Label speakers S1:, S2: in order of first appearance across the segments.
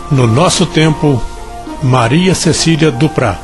S1: No nosso tempo, Maria Cecília Duprá.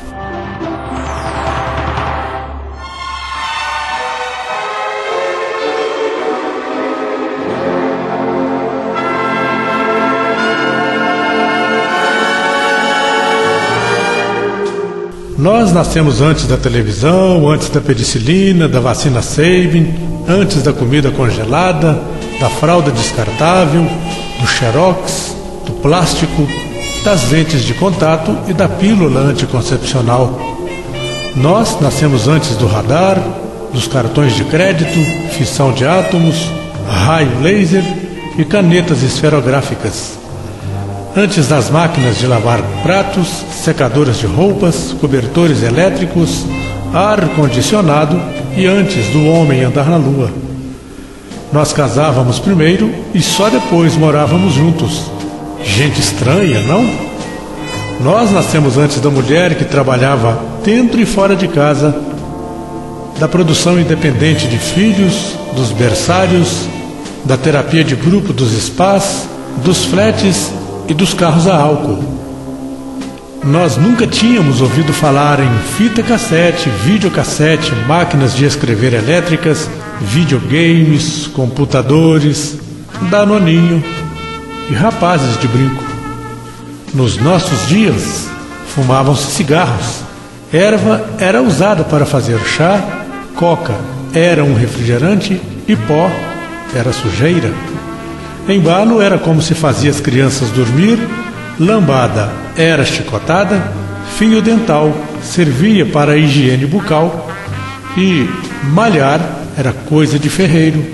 S1: Nós nascemos antes da televisão, antes da penicilina, da vacina Sabin, antes da comida congelada, da fralda descartável, do xerox, do plástico, das lentes de contato e da pílula anticoncepcional. Nós nascemos antes do radar, dos cartões de crédito, fissão de átomos, raio laser e canetas esferográficas. Antes das máquinas de lavar pratos, secadoras de roupas, cobertores elétricos, ar-condicionado e antes do homem andar na lua. Nós casávamos primeiro e só depois morávamos juntos. Gente estranha, não? Nós nascemos antes da mulher que trabalhava dentro e fora de casa, da produção independente de filhos, dos berçários, da terapia de grupo dos spas, dos fretes e dos carros a álcool. Nós nunca tínhamos ouvido falar em fita cassete, videocassete, máquinas de escrever elétricas, videogames, computadores, danoninho e rapazes de brinco. Nos nossos dias, fumavam-se cigarros, erva era usada para fazer chá, coca era um refrigerante e pó era sujeira. Embalo era como se fazia as crianças dormir, lambada era chicotada, fio dental servia para a higiene bucal e malhar era coisa de ferreiro.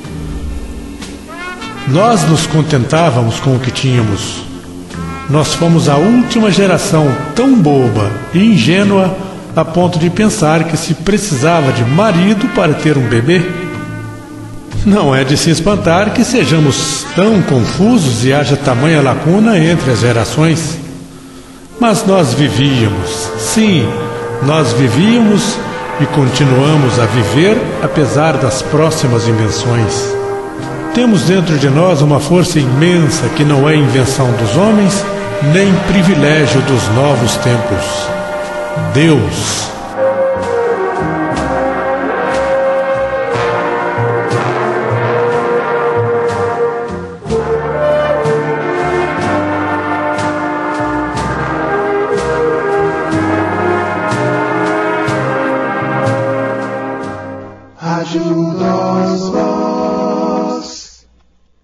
S1: Nós nos contentávamos com o que tínhamos. Nós fomos a última geração tão boba e ingênua a ponto de pensar que se precisava de marido para ter um bebê. Não é de se espantar que sejamos tão confusos e haja tamanha lacuna entre as gerações. Mas nós vivíamos, sim, nós vivíamos e continuamos a viver apesar das próximas invenções. Temos dentro de nós uma força imensa que não é invenção dos homens, nem privilégio dos novos tempos. Deus.